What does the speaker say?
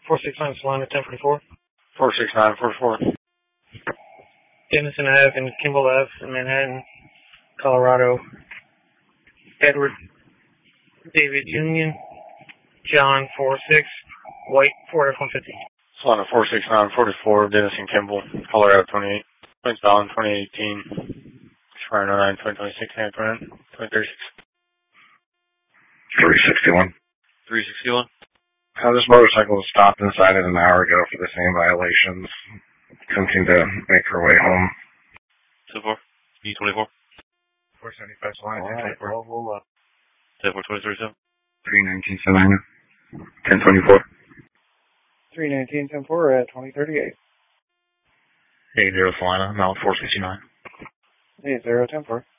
469 Salina 1044. 46944. Denison Ave and Kimball Ave in Manhattan, Colorado. Edward David Union, John 46, White 4F150. Salina 46944, Denison Kimball, Colorado 28. Twins Island 2018. Expiring 09/2026, Antoine 2036. 361. 361. This motorcycle was stopped and cited an hour ago for the same violations. Couldn't seem to make her way home. 24. E24. 475 Salina, 1024. Hold up. 104237. 319 Salina, 1024. 319 10-4 at 2038. 80 Salina, Mount 469. 80 10-4.